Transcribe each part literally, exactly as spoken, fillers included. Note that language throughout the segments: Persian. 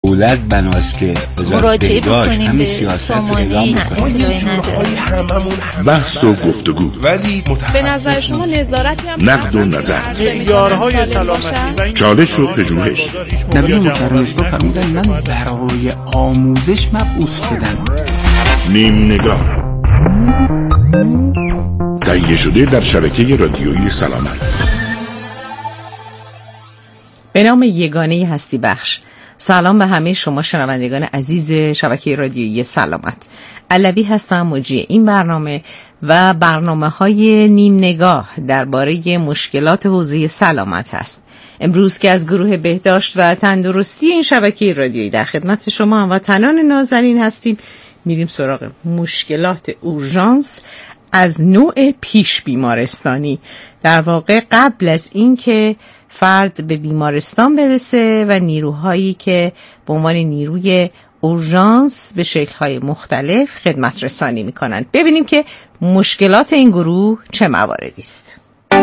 دولت بناست که مراجعه بکنیم به سامانه بحث و گفتگو ولی به نظر شما نظارتی هم نقد و نظر معیارهای سلامتی چالش و پژوهش. نبی مکرم اسلام فرمودن من برای آموزش مبعوث شدم. نیم نگاه تهیه شده در شبکه رادیویی سلامت به نام یگانه هستی بخش. سلام به همه شما شنوندگان عزیز شبکه رادیویی سلامت. علوی هستم، مجری این برنامه و برنامه های نیم نگاه درباره مشکلات حوزه سلامت هست. امروز که از گروه بهداشت و تندرستی این شبکه رادیویی در خدمت شما هموطنان نازنین هستیم، میریم سراغ مشکلات اورژانس از نوع پیش بیمارستانی. در واقع قبل از این که فرد به بیمارستان برسه و نیروهایی که به عنوان نیروی اورژانس به شکل‌های مختلف خدمت رسانی می‌کنند. ببینیم که مشکلات این گروه چه مواردی است.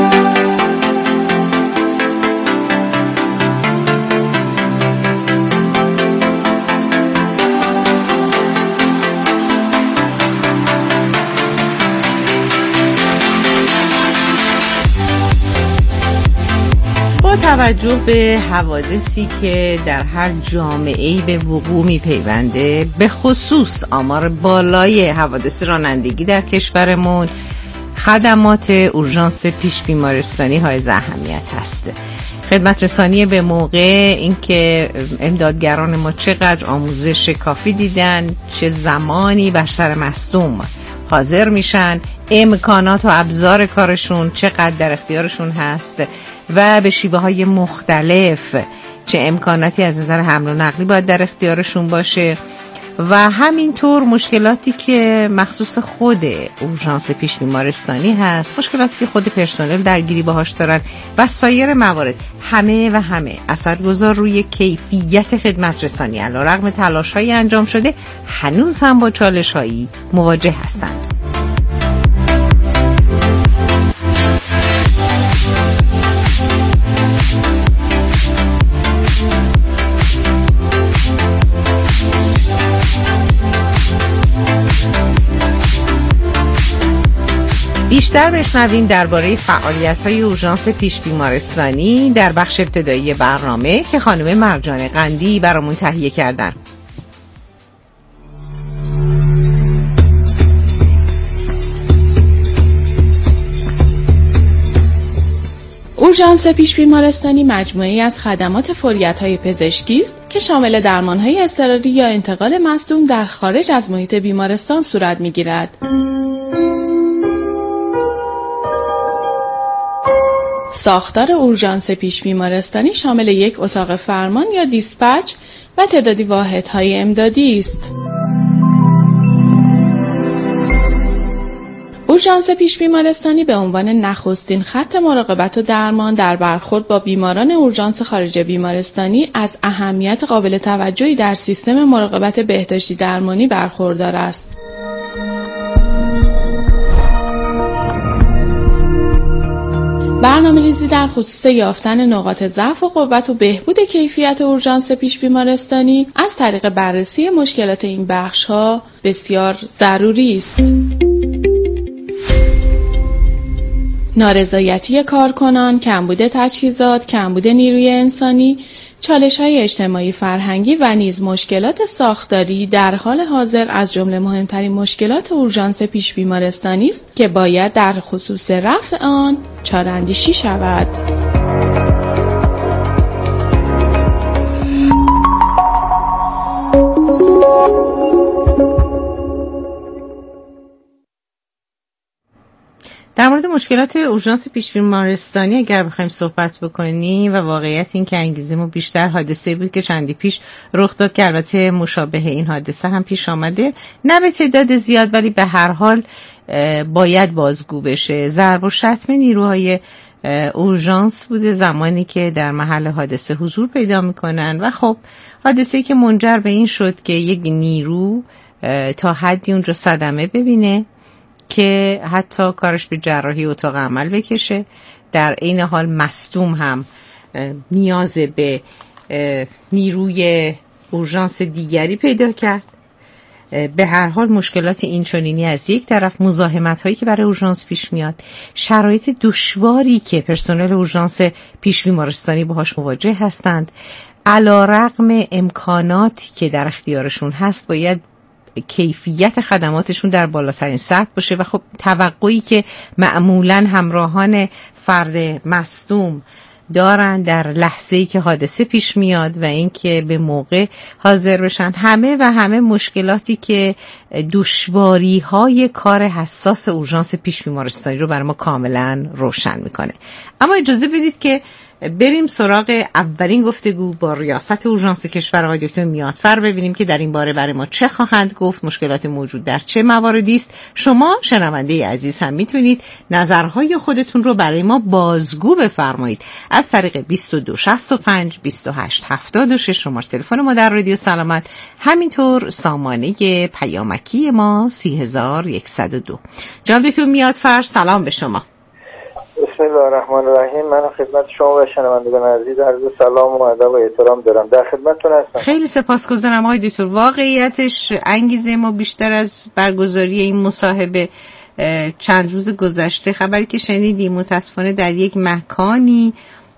با توجه به حوادثی که در هر جامعه‌ای به وقوع می‌پیونده، به خصوص آمار بالای حوادث رانندگی در کشورمون، خدمات اورژانس پیش بیمارستانی حائز اهمیت هست. خدمت رسانی به موقع، اینکه امدادگران ما چقدر آموزش کافی دیدن، چه زمانی بر سر مصدوم حاضر میشن، امکانات و ابزار کارشون چقدر در اختیارشون هست و به شیوه های مختلف چه امکاناتی از نظر حمل و نقلی باید در اختیارشون باشه و همینطور مشکلاتی که مخصوص خود اورژانس پیش بیمارستانی هست، مشکلاتی که خود پرسنل درگیری باهاش دارن و سایر موارد، همه و همه اثرگذار روی کیفیت خدمت رسانی. علیرغم تلاش‌های انجام شده، هنوز هم با چالش‌هایی مواجه هستند. بیشتر بشنویم درباره فعالیت‌های اورژانس پیش بیمارستانی در بخش ابتدایی برنامه که خانم مرجان قندی برامون تهیه کردن. اورژانس پیش بیمارستانی مجموعه‌ای از خدمات فوریت‌های پزشکی است که شامل درمان‌های اضطراری یا انتقال مصدوم در خارج از محیط بیمارستان صورت می‌گیرد. ساختار اورژانس پیش بیمارستانی شامل یک اتاق فرمان یا دیسپچ و تعدادی واحدهای امدادی است. اورژانس پیش بیمارستانی به عنوان نخستین خط مراقبت و درمان در برخورد با بیماران اورژانس خارج بیمارستانی از اهمیت قابل توجهی در سیستم مراقبت بهداشتی درمانی برخوردار است. برنامه‌ریزی در خصوص یافتن نقاط ضعف و قوت و بهبود کیفیت اورژانس پیش بیمارستانی از طریق بررسی مشکلات این بخش‌ها بسیار ضروری است. نارضایتی کارکنان، کمبود تجهیزات، کمبود نیروی انسانی، چالش‌های اجتماعی فرهنگی و نیز مشکلات ساختاری در حال حاضر از جمله مهمترین مشکلات اورژانس پیش بیمارستانی است که باید در خصوص رفع آن چاره‌اندیشی شود. در مورد مشکلات اورژانس پیش بیمارستانی اگر بخوایم صحبت بکنیم و واقعیت این که انگیزه‌مون بیشتر حادثه بود که چندی پیش رخ داد که البته مشابه این حادثه هم پیش آمده، نه به تعداد زیاد ولی به هر حال باید بازگو بشه. ضرب و شتم نیروهای اورژانس بوده زمانی که در محل حادثه حضور پیدا میکنن و خب حادثه‌ای که منجر به این شد که یک نیرو تا حدی اونجا صدمه ببینه که حتی کارش به جراحی اتاق عمل بکشه، در این حال مصدوم هم نیاز به نیروی اورژانس دیگری پیدا کرد. به هر حال مشکلات اینچنینی از یک طرف، مزاحمت هایی که برای اورژانس پیش میاد، شرایط دشواری که پرسنل اورژانس پیش بیمارستانی باهاش مواجه هستند، علیرغم امکاناتی که در اختیارشون هست باید کیفیت خدماتشون در بالاترین سطح باشه و خب توقعی که معمولاً همراهان فرد مصدوم دارن در لحظه‌ای که حادثه پیش میاد و اینکه به موقع حاضر بشن، همه و همه مشکلاتی که دشواری‌های کار حساس اورژانس پیش بیمارستانی رو برای ما کاملا روشن میکنه. اما اجازه بدید که بریم سراغ اولین گفتگو با ریاست اورژانس کشور آقای دکتر میاتفر، ببینیم که در این باره برای ما چه خواهند گفت، مشکلات موجود در چه مواردی است. شما شنونده عزیز هم میتونید نظرهای خودتون رو برای ما بازگو بفرمایید از طریق بیست و دو شصت و پنج بیست و هشت هفتاد و شش شماره تلفن ما در رادیو سلامت، همینطور سامانه پیامکی ما سی هزار و صد و دو. جناب دکتر میاتفر سلام به شما. بسم الله الرحمن الرحیم. من خدمت شما و شنوندگان عزیز عرض سلام و ادب و احترام دارم. در خدمتتون هستم. خیلی سپاسگزارم آقای دکتر. واقعیتش انگیزه ما بیشتر از برگزاری این مصاحبه چند روز گذشته خبری که شنیدیم متاسفانه در یک مکانی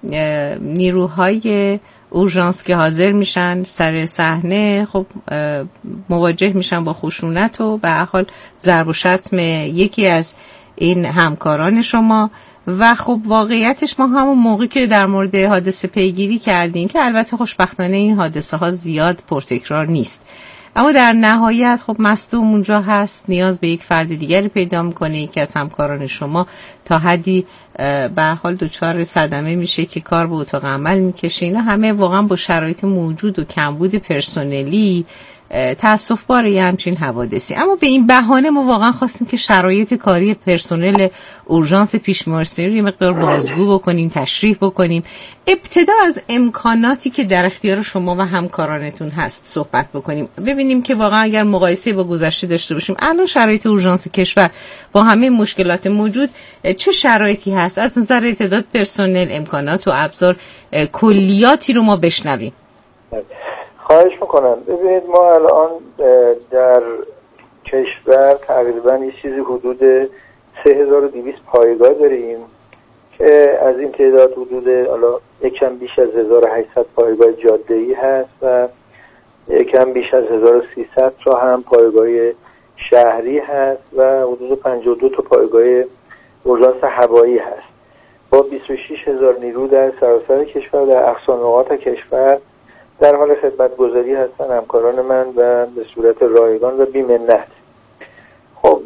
نیروهای اورژانس که حاضر میشن سر صحنه خب مواجه میشن با خشونت و به هر حال ضرب و شتم یکی از این همکاران شما و خب واقعیتش ما همون موقعی که در مورد حادثه پیگیری کردیم که البته خوشبختانه این حادثه ها زیاد پرتکرار نیست، اما در نهایت خب مصدوم اونجا هست، نیاز به یک فرد دیگری پیدا میکنه، یکی از همکاران شما تا حدی به حال دچار صدمه میشه که کار به اتاق عمل میکشه. اینا همه واقعا با شرایط موجود و کمبود پرسنلی تأسف باره یه همچین حوادثی. اما به این بهانه ما واقعا خواستیم که شرایط کاری پرسنل اورژانس پیش بیمارستانی رو یه مقدار بازگو بکنیم، تشریح بکنیم. ابتدا از امکاناتی که در اختیار شما و همکارانتون هست صحبت بکنیم، ببینیم که واقعا اگر مقایسه با گذشته داشته باشیم الان شرایط اورژانس کشور با همه مشکلات موجود چه شرایطی هست از نظر تعداد پرسنل، امکانات و ابزار، کلیاتی رو ما بشنویم. خواهش میکنم. ببینید ما الان در کشور تقریبا یه چیزی حدود سه هزار و دویست پایگاه داریم که از این تعداد حدود حالا یکم بیش از هزار و هشتصد پایگاه جاده‌ای هست و یکم بیش از هزار و سیصد تا هم پایگاه شهری هست و حدود پنجاه و دو تا پایگاه اورژانس هوایی هست با بیست و شش هزار نیرو در سراسر کشور در اقصا نقاط کشور در حال خدمتگزاری هستن همکاران من و به صورت رایگان و بی‌منت. خب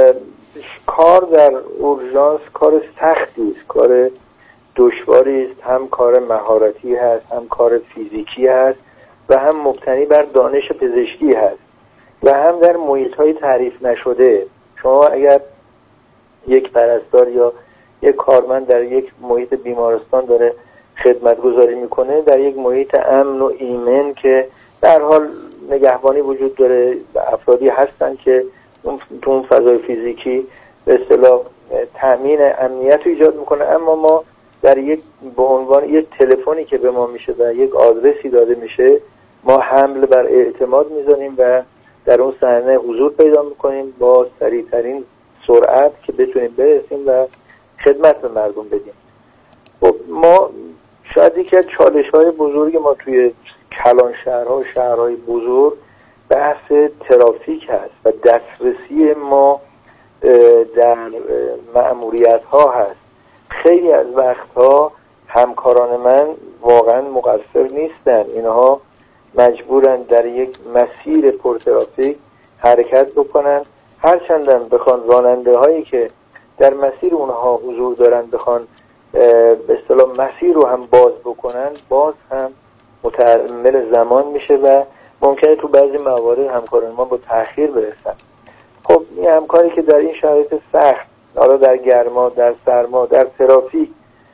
کار در اورژانس کار سختی است، کار دشواری است، هم کار مهارتی هست، هم کار فیزیکی هست و هم مبتنی بر دانش پزشکی هست و هم در محیط‌های تعریف نشده. شما اگر یک پرستار یا یک کارمند در یک محیط بیمارستان داره خدمتگزاری میکنه در یک محیط امن و ایمن که در حال نگهبانی وجود داره و افرادی هستن که تو اون فضای فیزیکی به اصطلاح تامین امنیت رو ایجاد میکنه، اما ما در یک به عنوان یک تلفنی که به ما میشه و یک آدرسی داده میشه ما حمل بر اعتماد میزنیم و در اون صحنه حضور پیدا میکنیم با سریعترین سرعت که بتونیم برسیم و خدمت به مردم بدیم. خب ما شاید یکی از چالش‌های بزرگ ما توی کلان شهرها و شهرهای بزرگ بحث ترافیک هست و دسترسی ما در مأموریت‌ها هست. خیلی از وقتها همکاران من واقعا مقصر نیستن، اینها مجبورن در یک مسیر پرترافیک حرکت بکنن، هرچندن بخوان راننده هایی که در مسیر اونها حضور دارن بخوان به اصطلاح مسیر رو هم باز بکنن باز هم متحمل زمان میشه و ممکنه تو بعضی موارد همکاران ما با تأخیر برسن. خب این همکاری که در این شرایط سخت، حالا در گرما، در سرما، در ترافیک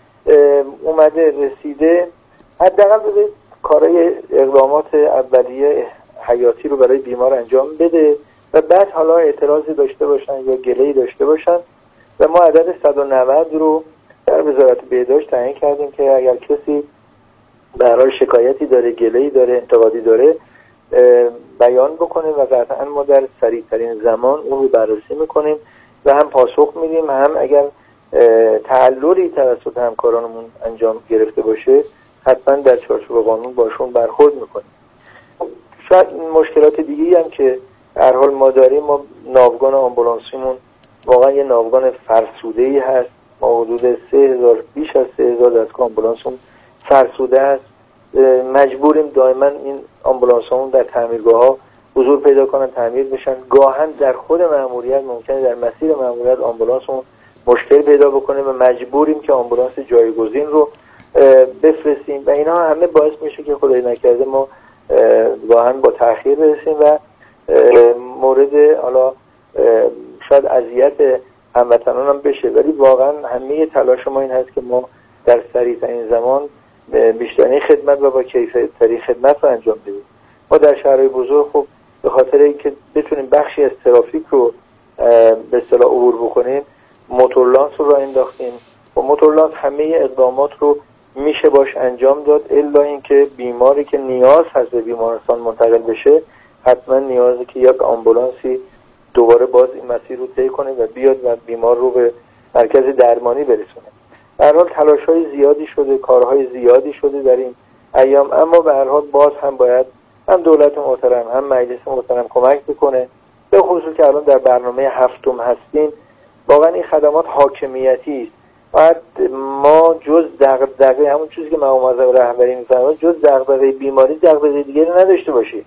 اومده رسیده، حداقل بذارید کارهای اقدامات اولیه حیاتی رو برای بیمار انجام بده و بعد حالا اعتراضی داشته باشن یا گله‌ای داشته باشن و ما عدد صد و نود رو در وزارت بهداشت تعیین کردیم که اگر کسی به هر حال شکایتی داره، گله‌ای داره، انتقادی داره، بیان بکنه و قطعا ما در سریعترین زمان اون رو بررسی میکنیم و هم پاسخ میدیم، هم اگر تعللی توسط همکارانمون انجام گرفته باشه حتما در چارچوب قانون باشون برخورد میکنیم. شاید مشکلات دیگه‌ای هم که هر حال ما داریم، ما ناوگان آمبولانسیمون واقعا یه ناوگان فرسوده‌ای هست. ما حدود سه هزار بیش از سه هزار دستگاه آمبولانسمون فرسوده است. مجبوریم دائما این آمبولانسمون در تعمیرگاه‌ها حضور پیدا کنن، تعمیر بشن. گاهن در خود مأموریت ممکنه در مسیر مأموریت آمبولانسمون مشکل پیدا بکنه و مجبوریم که آمبولانس جایگزین رو بفرستیم و اینا همه باعث میشه که خدای نکرده ما گاهن با تأخیر برسیم و مورد حالا شاید اذیت هموطنان هم بشه. ولی واقعا همه تلاش ما این هست که ما در سریعترین زمان بیشترین خدمت و با کیفیت‌ترین خدمت رو انجام بدیم. ما در شهرهای بزرگ خب به خاطر اینکه بتونیم بخشی از ترافیک رو به اصطلاح عبور بکنیم موتورلانس رو راه انداختیم و موتورلانس همه اقدامات رو میشه باش انجام داد، الا اینکه بیماری که نیاز هست به بیمارستان منتقل بشه حتما نیازه که یک آمبولانسی دوباره باز این مسیر رو طی کنه و بیاد و بیمار رو به مرکز درمانی برسونه. به هر حال تلاش‌های زیادی شده، کارهای زیادی شده در این ایام، اما به هر حال باز هم باید هم دولت محترم هم مجلس محترم کمک بکنه. به خصوص که الان در برنامه هفتم هستیم، واقعا این خدمات حاکمیتی است. باید ما جز دغدغه همون چیزی که مقام معظم رهبری می‌فرماید، جز دغدغه بیماری دغدغه دیگری نداشته باشیم.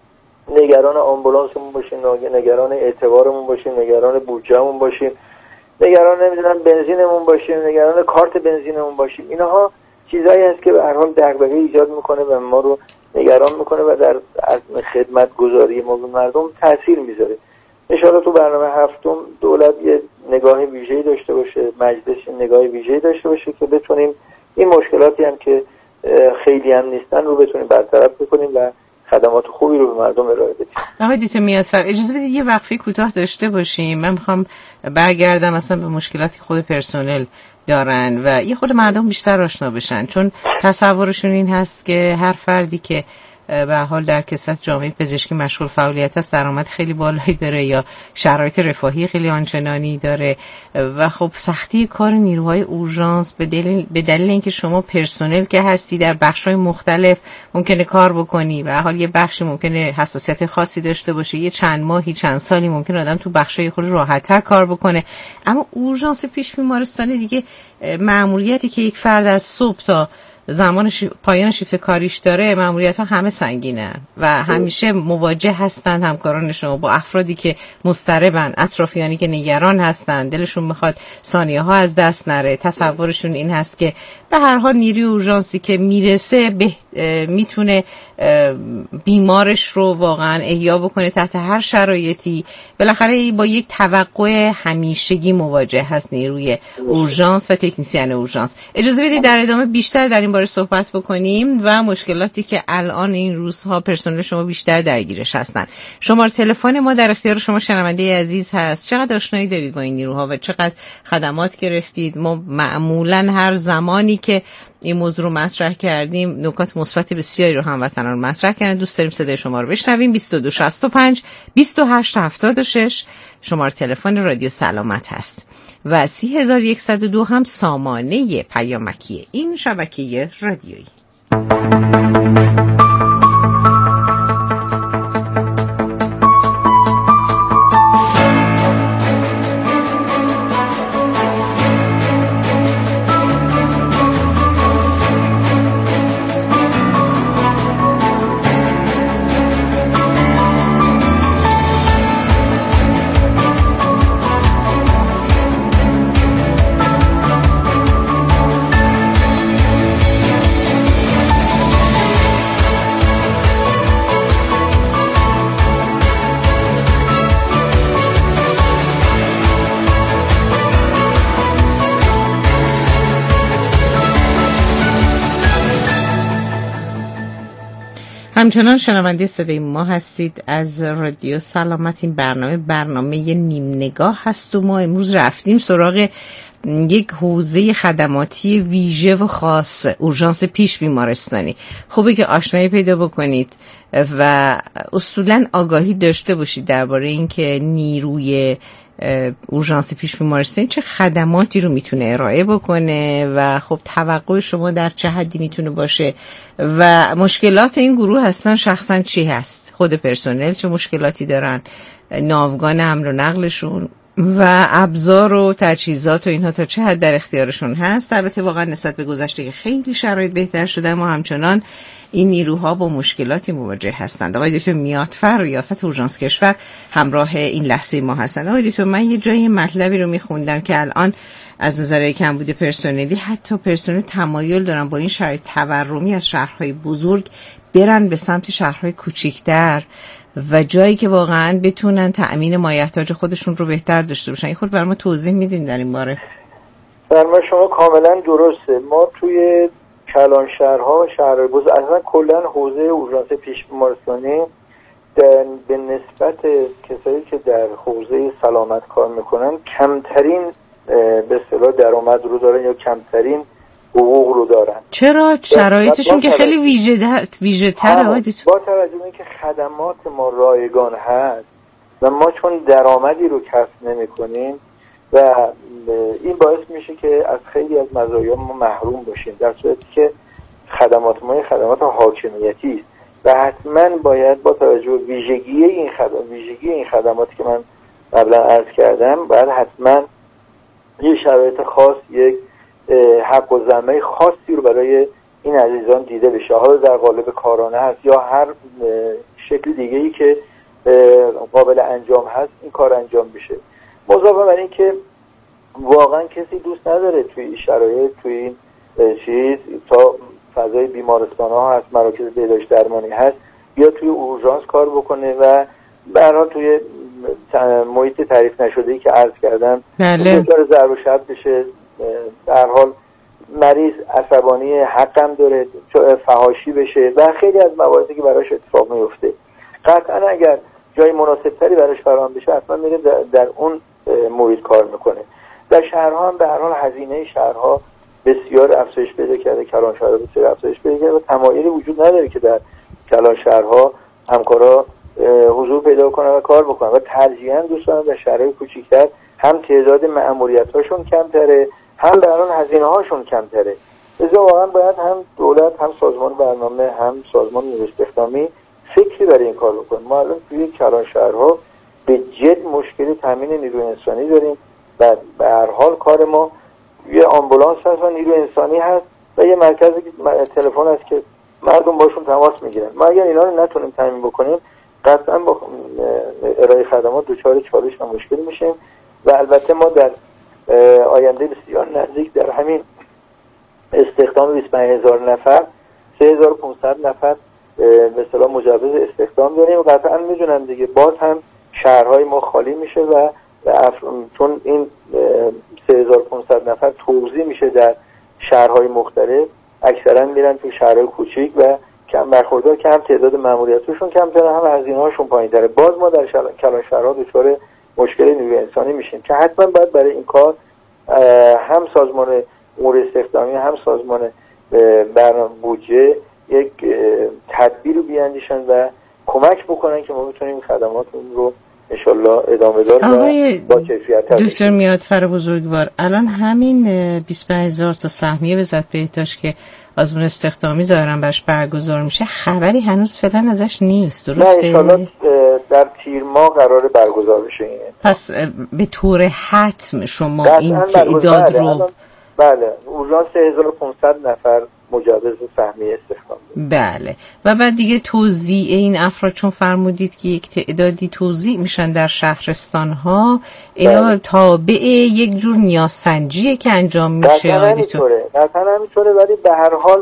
نگران آمبولانسمون باشیم، نگران اعتبارمون باشیم، نگران بودجه‌مون باشیم، نگران نمیدونم بنزینمون باشیم، نگران کارت بنزینمون باشیم. اینها چیزایی هست که به هر حال دغدغه ایجاد میکنه و ما رو نگران میکنه و در خدمت گذاری ما به مردم تاثیر میذاره. ان شاءالله تو برنامه هفتم دولت یه نگاه ویژه‌ای داشته باشه، مجلس نگاه ویژه‌ای داشته باشه که بتونیم این مشکلاتی هم که خیلی هم نیستن رو بتونیم برطرف بکنیم و خدمات خوبی رو به مردم ارائه بدیم. آقای دکتر میاتفر اجازه بدید یه وقفه کوتاه داشته باشیم. من میخوام برگردم اصلا به مشکلاتی خود پرسنل دارن و یه خود مردم بیشتر آشنا بشن، چون تصورشون این هست که هر فردی که به حال در کسوت جامعه پزشکی مشغول فعالیت است درآمد خیلی بالایی داره یا شرایط رفاهی خیلی آنچنانی داره و خب سختی کار نیروهای اورژانس به دلیل به دلیل اینکه شما پرسنل که هستی در بخش‌های مختلف ممکنه کار بکنی و حال یه بخشی ممکنه حساسیت خاصی داشته باشه، یه چند ماهی چند سالی ممکنه آدم تو بخش‌های خود راحت‌تر کار بکنه، اما اورژانس پیش بیمارستان دیگه مأموریتی که یک فرد از صبح تا زمان شی... پایان شیفت کاریش داره، مأموریت‌ها همه سنگینه و همیشه مواجه هستن همکاران شما با افرادی که مضطربن، اطرافیانی که نگران هستن، دلشون میخواد ثانیه‌ها از دست نره. تصورشون این هست که به هر حال نیروی اورژانسی که میرسه به... میتونه بیمارش رو واقعا احیا بکنه تحت هر شرایطی. بالاخره با یک توقع همیشگی مواجه هست نیروی اورژانس و تکنسین اورژانس. اجازه بدید در ادامه بیشتر در این باره صحبت بکنیم و مشکلاتی که الان این روزها پرسنل شما بیشتر درگیرش هستن. شماره تلفن ما در اختیار شما شنونده عزیز هست. چقدر آشنایی دارید با این نیروها و چقدر خدمات گرفتید؟ ما معمولا هر زمانی که این موضوع رو مطرح کردیم نکات مثبت بسیاری رو هموطنان مطرح کردن. دوست داریم صدای شما رو بشنویم. بیست و دو شصت و پنج بیست و هشت هفتاد و شش شماره تلفن رادیو سلامت هست و سی هزار و صد و دو هم سامانه پیامکی این شبکه رادیویی. همچنان شنونده صدای ما هستید از رادیو سلامت. این برنامه برنامه نیم نگاه هست و ما امروز رفتیم سراغ یک حوزه خدماتی ویژه و خاص، اورژانس پیش بیمارستانی. خوبه که آشنایی پیدا بکنید و اصولاً آگاهی داشته باشید درباره اینکه نیروی اورژانس پیش بیمارستانی چه خدماتی رو میتونه ارائه بکنه و خب توقع شما در چه حدی میتونه باشه و مشکلات این گروه اصلا شخصا چی هست، خود پرسنل چه مشکلاتی دارن، ناوگان حمل و نقلشون و ابزار و تجهیزات و اینها تا چه حد در اختیارشون هست. البته واقعا نسبت به گذشته که خیلی شرایط بهتر شده، ما همچنان این نیروها با مشکلاتی مواجه هستند. آقای دکتر میاتفر، ریاست اورژانس کشور، همراه این لحظه ما هستند. آقای دکتر، من یه جایی مطلبی رو میخوندم که الان از نظر کمبود پرسنلی حتی پرسنل تمایل دارن با این شرایط تورمی از شهرهای بزرگ برن به سمت شهرهای کوچیک‌تر و جایی که واقعا بتونن تأمین مایحتاج خودشون رو بهتر داشته باشن. این خود برای ما توضیح میدین در این باره؟ برای شما کاملا درسته. ما توی کلان شهرها و شهرهای بزرگ اصلا کلا حوزه اورژانس پیش بیمارستانی به نسبت کسایی که در حوزه سلامت کار میکنن کمترین به اصطلاح درآمد رو دارن یا کمترین حقوق رو دارن. چرا؟ شرایطشون که خیلی ویژه ویژه تره. با توجه به اینکه خدمات ما رایگان هست و ما چون درآمدی رو کسب نمی‌کنیم و این باعث میشه که از خیلی از مزایا ما محروم باشیم، در صورتی که خدمات ما خدمات حاکمیتی است و حتما باید با توجه به ویژگی این خدمات ویژگی این خدماتی که من قبلا عرض کردم باید حتما یه شرایط خاص، یک حق و ضمه خاصی رو برای این عزیزان دیده بشه، حالا در قالب کارانه هست یا هر شکل دیگه‌ای که قابل انجام هست این کار انجام بشه. مضافه بر این که واقعا کسی دوست نداره توی این شرایط، توی این چیز تا فضای بیمارستان ها هست، مراکز بهداشت درمانی هست، یا توی اورژانس کار بکنه و به هر حال توی محیط تعریف نشده‌ای که عرض کردم دچار ضرب و شتم بشه. در حال مریض عصبانی حقم داره، فحاشی بشه و خیلی از مواردی که براش اتفاق میفته. قطعا اگر جای مناسبتری براش فراهم بشه حتما میره در, در اون محیط کار میکنه. در شهرها هم به هر حال هزینه شهرها بسیار افزایش پیدا کرده، کلان شهرها بسیار افزایش پیدا کرده و تمایلی وجود نداره که در کلان شهرها همکارا حضور پیدا کنن و کار بکنن و ترجیحاً دوست دارن در شهرهای کوچیک‌تر هم تعداد مأموریت‌هاشون کمتره، هم در اون هزینه‌هاشون کمتره. لذا واقعا باید هم دولت، هم سازمان برنامه، هم سازمان نیروی استخدامی فکری برای این کار بکنه. ما الان توی کلان شهرها به جد مشکل تامین نیروی انسانی داریم و به هر حال کار ما یه آمبولانس هست و نیروی انسانی هست و یه مرکزی که تلفن هست که مردم باشون تماس میگیرن. ما اگر اینا رو نتونیم تامین بکنیم قطعا با ارائه خدمات دچار چالش و مشکل میشیم و البته ما در آینده بسیار نزدیک در همین استخدام بیست و پنج هزار نفر سه هزار و پانصد نفر به اصطلاح مجوز استخدام داریم و قطعا میدونم دیگه باز هم شهرهای ما خالی میشه و چون این سه هزار و پانصد نفر توزیع میشه در شهرهای مختلف، اکثرا میرن تو شهرهای کوچیک و کم برخوردار که هم تعداد ماموریتاشون کمتره هم هزینه‌هاشون پایین‌تره. باز ما در کلان شهرها دچار مشکل نیروی انسانی میشیم که حتما باید برای این کار هم سازمان امور استخدامی هم سازمان برنامه بودجه یک تدبیر رو بیاندیشن و کمک بکنن که ما بتونیم خدماتمون رو انشالله ادامه دار و با کیفیت. دکتر میاتفر بزرگوار، الان همین بیست و پنج هزار تا سهمیه وزارت بهداشت که آزمون استخدامی ظاهرا برش برگزار میشه خبری هنوز فعلا ازش نیست، درسته؟ نه انشالله در تیر ماه قراره برگزار بشه اینه. پس به طور حتم شما این تعداد رو بله اورژانس سه هزار و پانصد نفر مجوز سهمیه استخدام. بله و بعد دیگه توزیع این افراد چون فرمودید که یک تعدادی توزیع میشن در شهرستان ها، اینا بله. تابع یک جور نیازسنجیه که انجام میشه. قطعا همینطوره قطعا همینطوره ولی به هر حال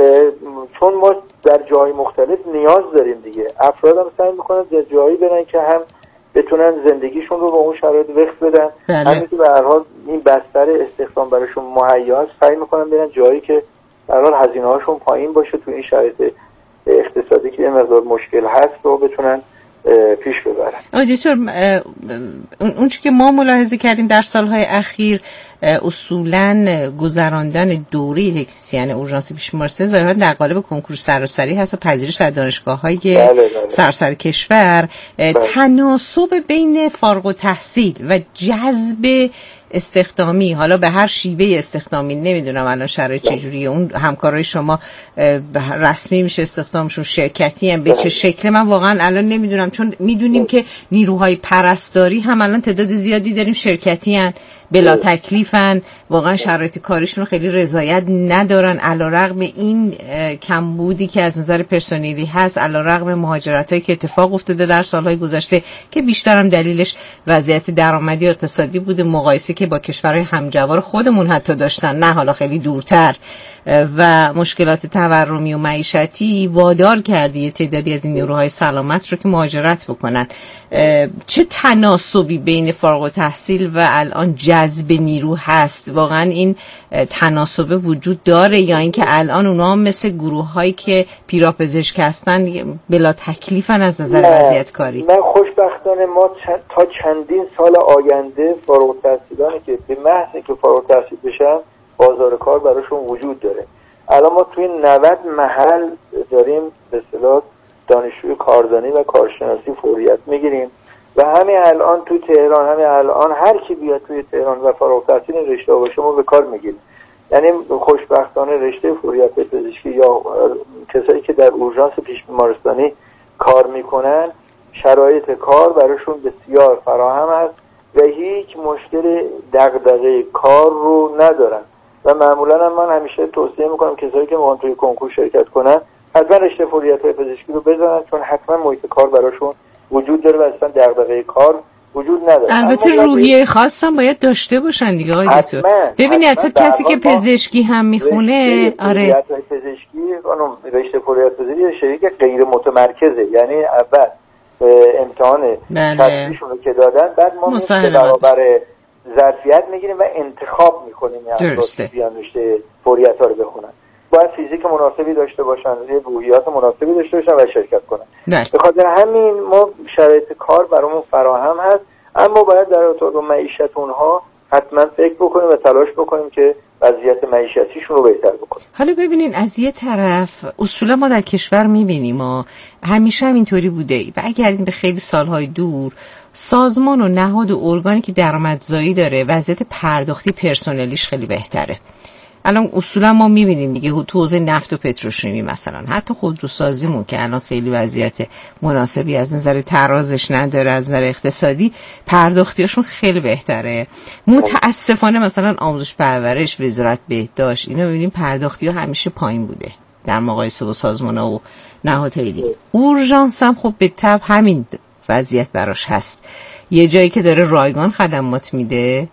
چون ما در جای مختلف نیاز داریم دیگه، افراد هم سعی میکنن در جایی برن که هم بتونن زندگیشون رو با اون شرایط وقف بدن، بله. همین که به هر حال این بستر استخدام براشون مهیا است، سعی میکنن برن جایی که به هر حال هزینه‌هاشون پایین باشه تو این شرایط اقتصادی که یه مقدار مشکل هست رو بتونن پیش ببرن. آدیتور، اون چی که ما ملاحظه کردیم در سالهای اخیر اصولاً گذراندن دوره تکنسین اورژانس پیش بیمارستانی ظاهراً در قالب کنکور سراسری هست و پذیرش در دانشگاه‌های بله بله. سراسر کشور. بله. تناسب بین فارغ التحصیل و جذب استخدامی، حالا به هر شیوه استخدامی، نمیدونم الان شرایط چجوریه، اون همکارای شما رسمی میشه استخدامشون، شرکتی هم به چه شکل، من واقعا الان نمیدونم، چون میدونیم که نیروهای پرستاری هم الان تعداد زیادی داریم شرکتی هن، بلا تکلیفن، واقعا شرایط کاریشون رو خیلی رضایت ندارن، علیرغم این کمبودی که از نظر پرسنلی هست، علیرغم مهاجرتایی که اتفاق افتاده در سالهای گذشته که بیشتر هم دلیلش وضعیت درآمدی و اقتصادی بوده، مقایسه که با کشورهای همجوار خودمون حتی داشتن، نه حالا خیلی دورتر، و مشکلات تورمی و معیشتی وادار کرده یه تعدادی از این نیروهای سلامت رو که مهاجرت بکنن. چه تناسبی بین فارغ التحصیل و الان جذب نیرو هست؟ واقعا این تناسب وجود داره یا اینکه الان اونا هم مثل گروه هایی که پیراپزشک هستن بلا تکلیفن از نظر وضعیت کاری؟ من خوشبختانه ما چند تا چندین سال آینده فارغ التحصیلانی که به محض اینکه فارغ التحصیل بشن بازار کار براشون وجود داره. الان ما توی نود محل داریم به اصطلاح دانشجوی کاردانی و کارشناسی فوریت میگیریم و همین الان توی تهران، همین الان هر کی بیاد توی تهران و فارغ التحصیل رشته باشه ما به کار میگیریم. یعنی خوشبختانه رشته فوریت پزشکی یا کسایی که در اورژانس پیش بیمارستانی کار میکنن شرایط کار براشون بسیار فراهم است و هیچ مشکل دغدغه کار رو ندارن و معمولا هم من همیشه توصیه میکنم کسایی که میخوان توی کنکور شرکت کنن حتما رشته فوریت‌های پزشکی رو بزنن، چون حتما محیط کار براشون وجود داره و اصلا دغدغه کار وجود نداره. البته روحیه خاص هم باید داشته باشن دیگه آقای دکتر. ببینید حتی کسی که پزشکی هم میخونه، آره پزشکی خانم رشته فوریت پزشکی شریک غیر متمرکزه، یعنی اول امتحان تحصیلیشون رو که دادن بعد ما به برابر ظرفیت میگیریم و انتخاب میکنیم یعنی درسته بیان رشته فوریت ها رو بخونن. باید فیزیک مناسبی داشته باشن، روحیات مناسبی داشته باشن و شرکت کنن. به خاطر همین ما شرایط کار برامون فراهم هست، اما باید در اتاق معیشت اونها حتما فکر بکنیم و تلاش بکنیم که وضعیت معیشتیشون رو بهتر بکنیم. حالا ببینین از یه طرف اصولا ما در کشور میبینیم ما همیشه هم اینطوری بوده و اگر به خیلی سالهای دور سازمان و نهاد و ارگانی که درآمدزایی داره وضعیت پرداختی پرسنلیش خیلی بهتره. الان اصولا ما میبینیم دیگه تو حوزه نفت و پتروشیمی مثلا، حتی خودروسازیمون که الان خیلی وضعیت مناسبی از نظر ترازش نداره، از نظر اقتصادی پرداختیاشون خیلی بهتره. متاسفانه مثلا آموزش پرورش، وزارت بهداشت، اینا ببینیم پرداختی‌ها همیشه پایین بوده در مقایسه با سازمان‌ها و نهادهای دیگه. اورژانس هم خب به تبع همین وضعیت براش هست، یه جایی که داره رایگان خدمات میده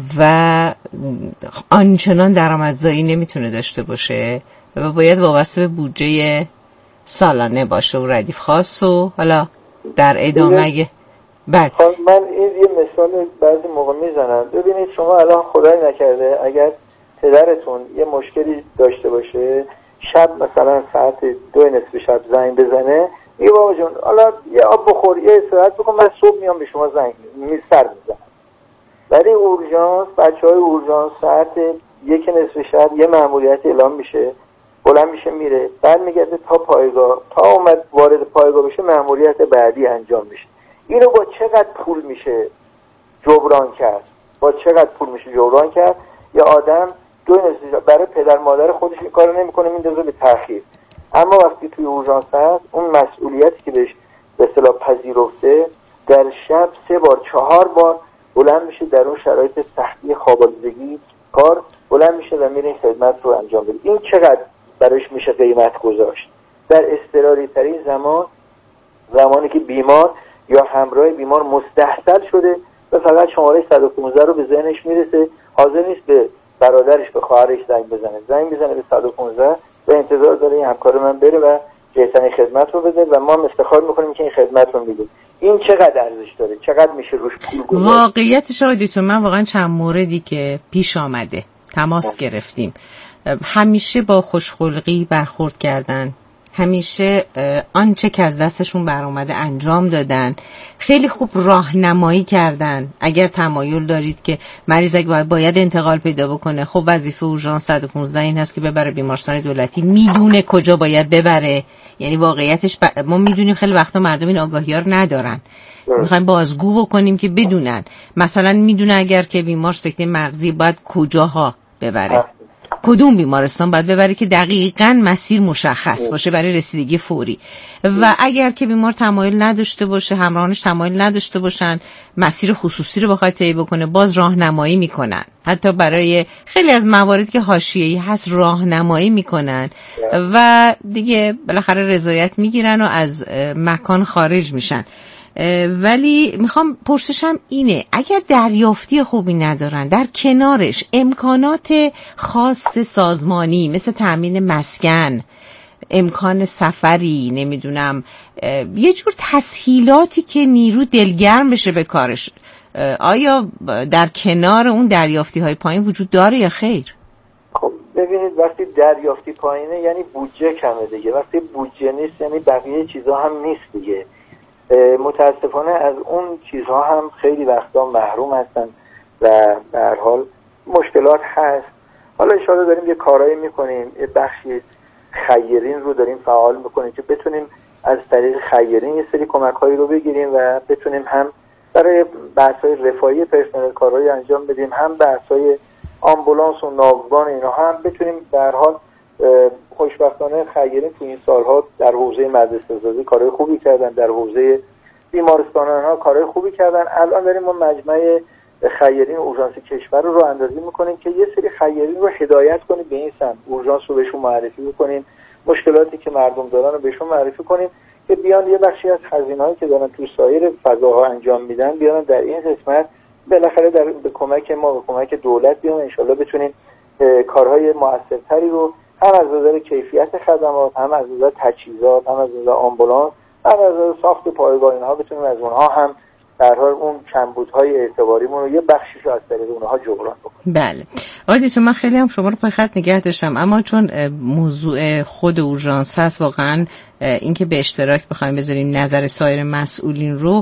و آنچنان درآمدزایی نمیتونه داشته باشه و باید وابسته به بودجه سالانه باشه و ردیف خاص و حالا در ادامه اگه بله. من این یه مثال بعضی موقع میزنم. ببینید شما الان خدای نکرده اگر پدرتون یه مشکلی داشته باشه شب مثلا ساعت دو نصف شب زنگ بزنه میگه بابا جون حالا یه آب بخور یه استراحت بکن من صبح میام به شما زنگ می سر میزنم. ولی اورژانس بچه های اورژانس ساعت یک نصف شب یه مأموریت اعلام میشه، بلند میشه میره، بعد میگرده تا پایگاه، تا اومد وارد پایگاه بشه مأموریت بعدی انجام میشه. اینو با چقدر پول میشه جبران کرد؟ با چقدر پول میشه جبران کرد؟ یا آدم دو نصف شب برای پدر مادر خودش این کارو نمیکنه میندازه به تأخیر، اما وقتی توی اورژانس هست اون مسئولیتی که بهش به اصطلاح پذیرفته در شب سه بار چهار بار بلند میشه در اون شرایط سختی خوابالودگی کار بلند میشه و میره این خدمت رو انجام بده. این چقدر برایش میشه قیمت گذاشت در اضطراری ترین زمان، زمانی که بیمار یا همراه بیمار مستحصل شده و فقط شماره صد و پانزده رو به ذهنش میرسه، حاضر نیست به برادرش به خواهرش زنگ بزنه، زنگ بزنه به صد و پانزده و انتظار داره این همکار من بره و بهترین خدمت رو بده و ما افتخار میکنیم که این خدمت رو میده. این چقدر ارزش داره؟ چقدر میشه روش پول گذاشت؟ واقعیتش آقایتون من واقعا چند موردی که پیش آمده تماس گرفتیم، همیشه با خوشخلقی برخورد کردن، همیشه آنچه که از دستشون برآمده انجام دادن، خیلی خوب راهنمایی کردن. اگر تمایل دارید که مریض اگه باید انتقال پیدا بکنه، خب وظیفه اورژانس صد و پانزده این هست که ببره بیمارستان دولتی، میدونه کجا باید ببره. یعنی واقعیتش ب... ما میدونیم خیلی وقتا مردم این آگاهی رو ندارن، میخوایم بازگو بکنیم که بدونن. مثلا میدونه اگر که بیمار سکته مغزی باید کجاها ببره، کدوم بیمارستان باید ببره که دقیقاً مسیر مشخص باشه برای رسیدگی فوری. و اگر که بیمار تمایل نداشته باشه، همراهانش تمایل نداشته باشن مسیر خصوصی رو بخواد طی بکنه، باز راهنمایی میکنن. حتی برای خیلی از مواردی که حاشیه‌ای هست راهنمایی میکنن و دیگه بالاخره رضایت میگیرن و از مکان خارج میشن. ولی میخوام پرسشم اینه، اگر دریافتی خوبی ندارن، در کنارش امکانات خاص سازمانی مثل تأمین مسکن، امکان سفری، نمیدونم یه جور تسهیلاتی که نیرو دلگرم بشه به کارش، آیا در کنار اون دریافتی های پایین وجود داره یا خیر؟ خب ببینید، وقتی دریافتی پایینه یعنی بودجه کمه دیگه. وقتی بودجه نیست یعنی بقیه چیزا هم نیست دیگه. متاسفانه از اون چیزها هم خیلی وقتا محروم هستن و به هر حال مشکلات هست. حالا ان شاءالله داریم یه کارایی میکنیم، یه بخشی خیرین رو داریم فعال میکنیم که بتونیم از طریق خیرین یه سری کمک‌هایی رو بگیریم و بتونیم هم برای بحث‌های رفاهی پرسنل کارهایی انجام بدیم، هم بحث‌های آمبولانس و ناوگان اینا هم بتونیم. به هر حال خوشبختانه خیرین تو این سالها در حوزه مدرسه‌سازی کارهای خوبی کردن، در حوزه بیمارستان‌ها ها کارهای خوبی کردن. الان داریم ما مجمع خیرین اورژانس کشور رو راه اندازی می‌کنیم که یه سری خیرین رو هدایت کنیم به این سمت، اورژانس رو بهشون معرفی بکنیم، مشکلاتی که مردم دارن رو بهشون معرفی کنیم که بیان یه بخشی از هزینه‌هایی که دارن تو سایر فضاها انجام میدن بیان در این قسمت بالاخره در به کمک ما و کمک دولت بیان. ان شاءالله بتونیم کارهای موثرتری رو هم از نظر کیفیت خدمات، هم از نظر تجهیزات، هم از نظر آمبولانس، هم از نظر ساخت پایگاه اینها بتونیم از اونها هم در حال اون کمبودهای اعتباریمون رو یه بخشیش رو از طریق اونها جبران بکنیم. بله آقای دکتر، من خیلی هم شما رو پای خط نگه داشتم، اما چون موضوع خود اورژانس هست، واقعا اینکه به اشتراک بخوایم بذاریم نظر سایر مسئولین رو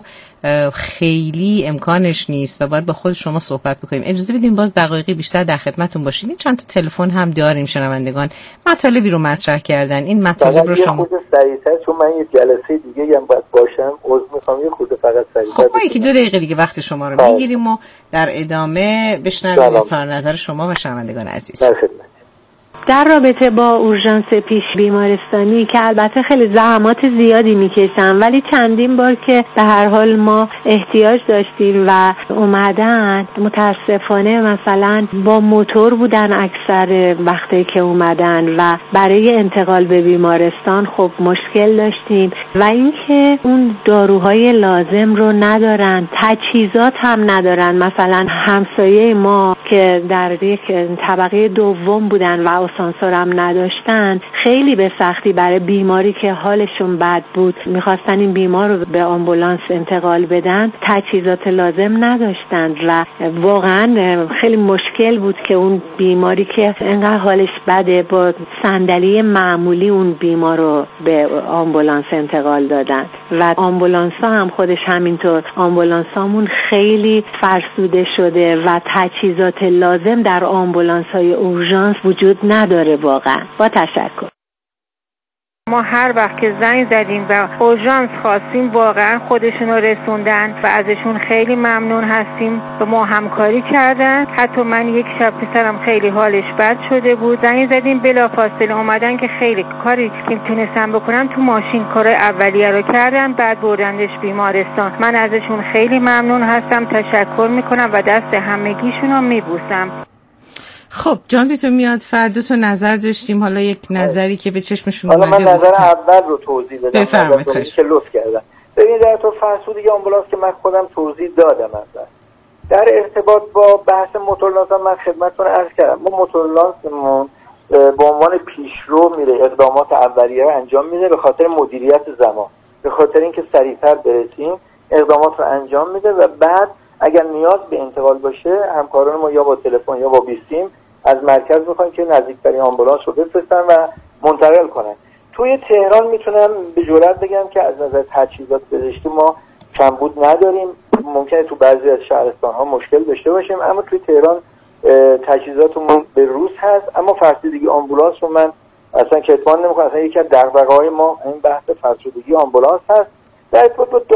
خیلی امکانش نیست و باید با خود شما صحبت بکنیم. اجازه بدیم باز دقایقی بیشتر در خدمتتون باشیم. این چند تا تلفن هم داریم، شنوندگان مطالبی رو مطرح کردن. این مطالب رو شما خود سریعتر، چون من یه جلسه دیگه هم باید باشم، عذر میخوام یه خود فقط سریعتر. خب ما یکی دو دقیقه دیگه وقت شما رو میگیریم و در ادامه بشنویم اظهار نظر شما و شنوندگان عزیز. در رابطه با اورژانس پیش بیمارستانی که البته خیلی زحمات زیادی میکشن، ولی چندین بار که به هر حال ما احتیاج داشتیم و اومدن، متاسفانه مثلا با موتور بودن اکثر وقتی که اومدن و برای انتقال به بیمارستان خب مشکل داشتیم و اینکه اون داروهای لازم رو ندارن، تجهیزات هم ندارن. مثلا همسایه ما که در یک طبقه دوم بودن و آسانسور هم نداشتن، خیلی به سختی برای بیماری که حالشون بد بود میخواستن این بیمار رو به آمبولانس انتقال بدن، تجهیزات لازم نداشتن و واقعا خیلی مشکل بود که اون بیماری که انقدر حالش بده با صندلی معمولی اون بیمار رو به آمبولانس انتقال دادن. و آمبولانس ها هم خودش همینطور، آمبولانس هامون خیلی فرسوده شده و تجهیزات لازم در آمبولانس های اورژانس وجود نداره واقعا. با تشکر. ما هر وقت که زنگ زدیم و اورژانس خواستیم واقعا خودشون رو رسوندن و ازشون خیلی ممنون هستیم. با ما همکاری کردن. حتی من یک شب پسرم خیلی حالش بد شده بود، زنگ زدیم بلافاصله اومدن که خیلی کاری که میتونستم بکنم تو ماشین کار اولیه رو کردن، بعد بردندش بیمارستان. من ازشون خیلی ممنون هستم، تشکر میکنم و دست همگیشون رو میبوسم. خب جان بیتون میاد، فردا تو نظر داشتیم، حالا یک نظری که به چشمشون اومده بود. حالا من نظر بود. اول رو توضیح بدم. بفرمایید که لطف کردن. ببینید در تو فرسودگی آمبولانس که من خودم توضیح دادم اصلا. در ارتباط با بحث موتورلانس من خدمتتون عرض کردم. ما موتورلانسمون به عنوان پیشرو میره، اقدامات اولیه رو انجام میده به خاطر مدیریت زمان، به خاطر اینکه سریعتر برسیم اقدامات رو انجام میده و بعد اگر نیاز به انتقال باشه همکاران ما یا با تلفن یا با بیستیم از مرکز میخوایم که نزدیکترین آمبولانس رو بفرستن و منتقل کنن. توی تهران میتونم به جرئت بگم که از نظر تجهیزات پزشکی ما کمبود نداریم. ممکنه تو بعضی از شهرستان‌ها مشکل داشته باشیم، اما توی تهران تجهیزاتمون به روز هست. اما فرسودگی آمبولانس رو من اصلا کتمان نمی‌کنم. اصلا یکی از دغدغه‌های ما این بحث فرسودگی آمبولانس هست. در ارتباط با